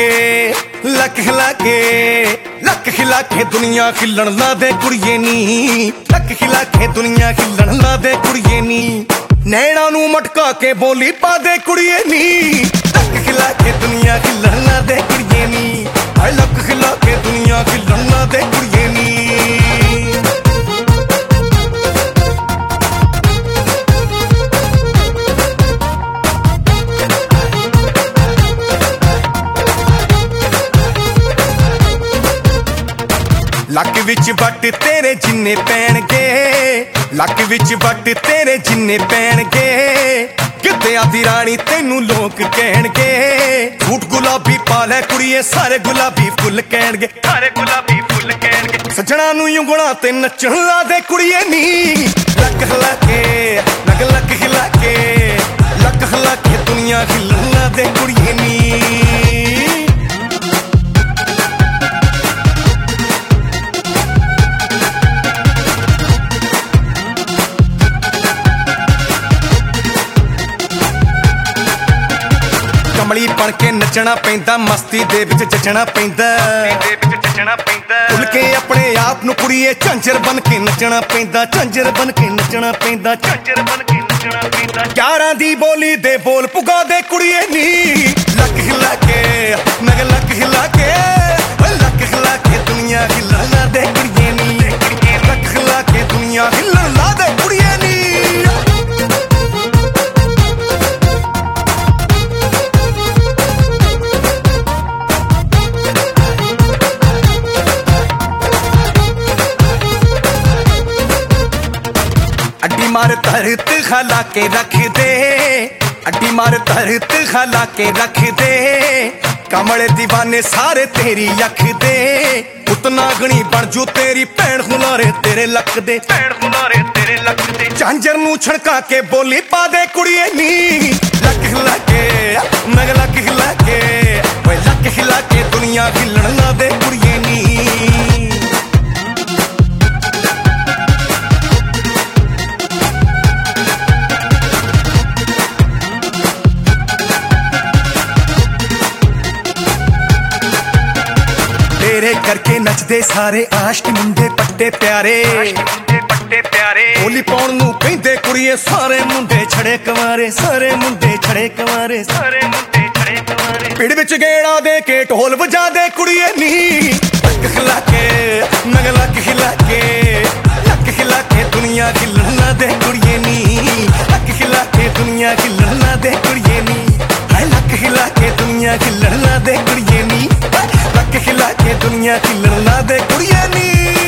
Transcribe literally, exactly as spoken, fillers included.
के लक खिला के लक खिला के दुनिया खिलन ला दे कुड़िए नी लक खिला के दुनिया खिलन ला दे कुड़िए नी नैना नू मटका के बोली पा दे कुड़िए नी लक खिला के दुनिया खिलन ला दे कुड़िए नी लक खिला के दुनिया खिलन ला दे कुड़िए नी लक विच वट तेरे जिन्ने पैणगे लक विच वट तेरे जिन्ने पैणगे गिद्धियां दी रानी तैनू लोक कहणगे झूठ गुलाबी पाले कुड़िए सारे गुलाबी फुल कहणगे सारे गुलाबी फुल कहणगे सजना नू ਉਂਗਲਾਂ ते नचण ला दे कुड़िए नी लक हिला के लक लक हिला के लक हिला के दुनिया हिलन ला दे कुड़िए नी कमली बन के नचना पैंदा मस्ती दे विच जचना पैंदा भुल के अपने आप नू कुड़िए झांजर बन के नचना पैंदा झांजर बन के नचना पैंदा झांजर बन के नचना पैंदा ग्यारह दी बोली दे बोल पुगा दे कुड़िए नी लक हिला के नग लक हिला के लक हिला के दुनिया हिला ला दे कुड़िए नी लक हिला के दुनिया हिला ला दे कुड़िए नी अड्डी मार धरत खला के रख दे अड्डी मार धरत खला के रख दे कमले दीवाने सारे तेरी अख दे उतना गणी बन जू तेरी भैन हुलारे तेरे लक दे भैन हुलारे तेरे लक दे झांजर नू छड़का के बोली पा दे कुड़िए नी लक हिला के नग लक हिला के लक हिला के दुनिया हिलन ला दे कुड़िए नी तेरे करके नचदे सारे आशिक मुंडे पट्टे प्यारे पट्टे प्यारे बोली पाउण नू कहंदे कुड़िए सारे मुंडे छड़े कवारे सारे मुंडे छड़े कवारे सारे मुंडे छड़े कवारे पिड़ विच गेड़ा दे के ढोल वजा दे कुड़िए नी लक हिला के नग लक हिला के लक हिला के दुनिया हिलन ला दे कुड़िए नी लक हिला के दुनिया हिलन ला दे कुड़िए नी हाय लक हिला के दुनिया हिलन ला दे कुड़िए नी लक हिला के दुनिया हिलन ला दे कुड़िए नी।